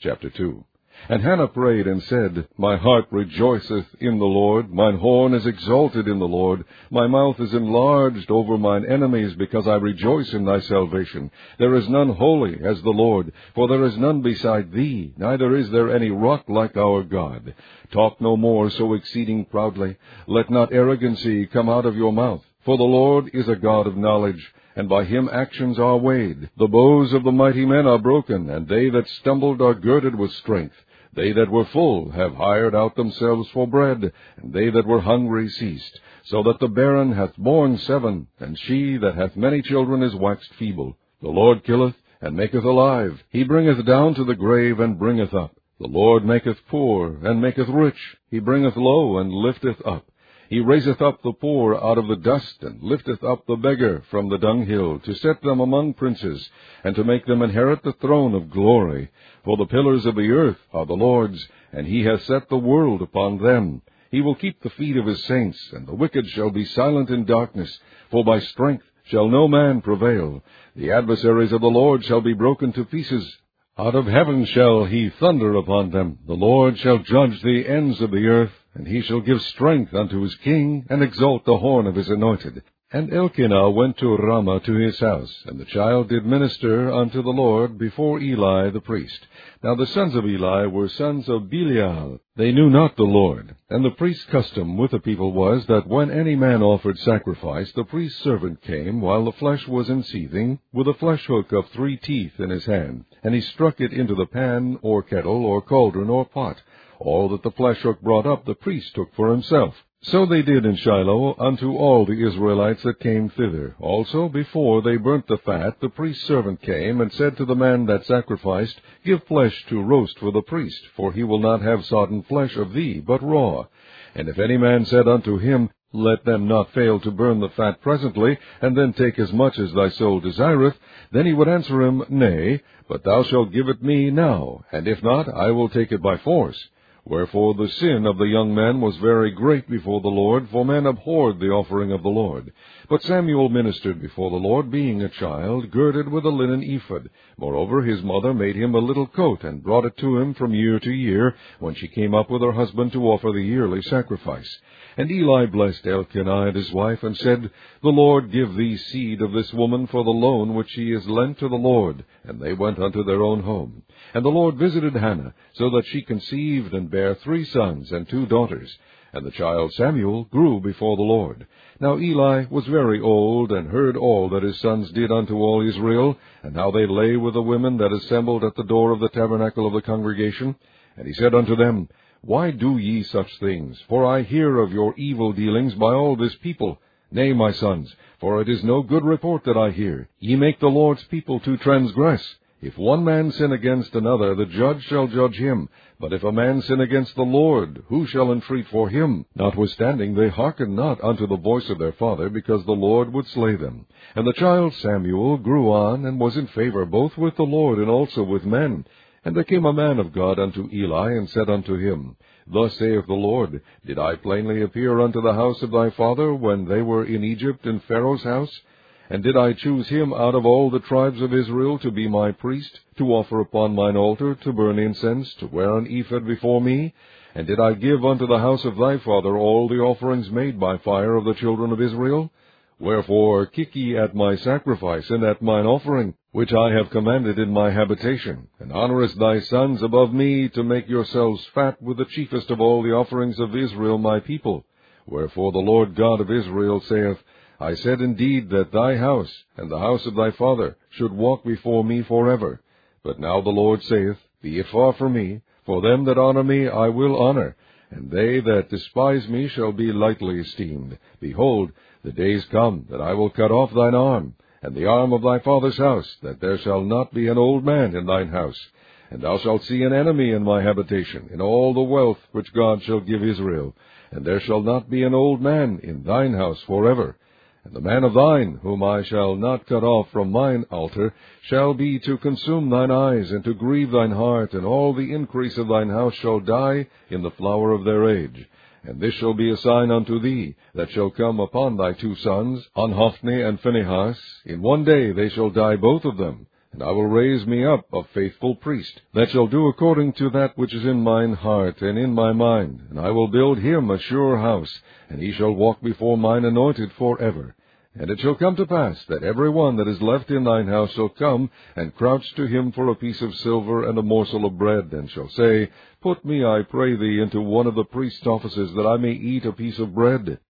Chapter 2. And Hannah prayed and said, My heart rejoiceth in the Lord, mine horn is exalted in the Lord, my mouth is enlarged over mine enemies, because I rejoice in thy salvation. There is none holy as the Lord, for there is none beside thee, neither is there any rock like our God. Talk no more so exceeding proudly, let not arrogancy come out of your mouth. For the Lord is a God of knowledge, and by him actions are weighed. The bows of the mighty men are broken, and they that stumbled are girded with strength. They that were full have hired out themselves for bread, and they that were hungry ceased. So that the barren hath borne 7, and she that hath many children is waxed feeble. The Lord killeth, and maketh alive. He bringeth down to the grave, and bringeth up. The Lord maketh poor, and maketh rich. He bringeth low, and lifteth up. He raiseth up the poor out of the dust, and lifteth up the beggar from the dunghill, to set them among princes, and to make them inherit the throne of glory. For the pillars of the earth are the Lord's, and he hath set the world upon them. He will keep the feet of his saints, and the wicked shall be silent in darkness, for by strength shall no man prevail. The adversaries of the Lord shall be broken to pieces. Out of heaven shall he thunder upon them. The Lord shall judge the ends of the earth, and he shall give strength unto his king, and exalt the horn of his anointed. And Elkanah went to Ramah to his house, and the child did minister unto the Lord before Eli the priest. Now the sons of Eli were sons of Belial. They knew not the Lord. And the priest's custom with the people was, that when any man offered sacrifice, the priest's servant came, while the flesh was in seething, with a flesh hook of 3 teeth in his hand, and he struck it into the pan, or kettle, or cauldron, or pot. All that the flesh hook brought up the priest took for himself. So they did in Shiloh unto all the Israelites that came thither. Also, before they burnt the fat, the priest's servant came, and said to the man that sacrificed, Give flesh to roast for the priest, for he will not have sodden flesh of thee, but raw. And if any man said unto him, Let them not fail to burn the fat presently, and then take as much as thy soul desireth, then he would answer him, Nay, but thou shalt give it me now, and if not, I will take it by force. Wherefore the sin of the young men was very great before the Lord, for men abhorred the offering of the Lord. But Samuel ministered before the Lord, being a child, girded with a linen ephod. Moreover, his mother made him a little coat, and brought it to him from year to year, when she came up with her husband to offer the yearly sacrifice. And Eli blessed Elkanah and his wife, and said, The Lord give thee seed of this woman for the loan which she is lent to the Lord. And they went unto their own home. And the Lord visited Hannah, so that she conceived and bare 3 sons and 2 daughters. And the child Samuel grew before the Lord. Now Eli was very old, and heard all that his sons did unto all Israel, and how they lay with the women that assembled at the door of the tabernacle of the congregation. And he said unto them, Why do ye such things? For I hear of your evil dealings by all this people. Nay, my sons, for it is no good report that I hear. Ye make the Lord's people to transgress. If one man sin against another, the judge shall judge him. But if a man sin against the Lord, who shall entreat for him? Notwithstanding, they hearkened not unto the voice of their father, because the Lord would slay them. And the child Samuel grew on, and was in favor both with the Lord and also with men. And there came a man of God unto Eli, and said unto him, Thus saith the Lord, Did I plainly appear unto the house of thy father, when they were in Egypt in Pharaoh's house? And did I choose him out of all the tribes of Israel to be my priest, to offer upon mine altar, to burn incense, to wear an ephod before me? And did I give unto the house of thy father all the offerings made by fire of the children of Israel? Wherefore kick ye at my sacrifice, and at mine offering, which I have commanded in my habitation, and honourest thy sons above me, to make yourselves fat with the chiefest of all the offerings of Israel my people. Wherefore the Lord God of Israel saith, I said indeed that thy house, and the house of thy father, should walk before me forever. But now the Lord saith, Be it far from me, for them that honour me I will honour, and they that despise me shall be lightly esteemed. Behold, the days come that I will cut off thine arm, and the arm of thy father's house, that there shall not be an old man in thine house. And thou shalt see an enemy in my habitation, in all the wealth which God shall give Israel. And there shall not be an old man in thine house forever. And the man of thine, whom I shall not cut off from mine altar, shall be to consume thine eyes, and to grieve thine heart, and all the increase of thine house shall die in the flower of their age. And this shall be a sign unto thee, that shall come upon thy 2 sons, on Hophni and Phinehas. In one day they shall die both of them. And I will raise me up a faithful priest, that shall do according to that which is in mine heart and in my mind. And I will build him a sure house, and he shall walk before mine anointed forever. And it shall come to pass, that every one that is left in thine house shall come, and crouch to him for a piece of silver and a morsel of bread, and shall say, Put me, I pray thee, into one of the priest's offices, that I may eat a piece of bread.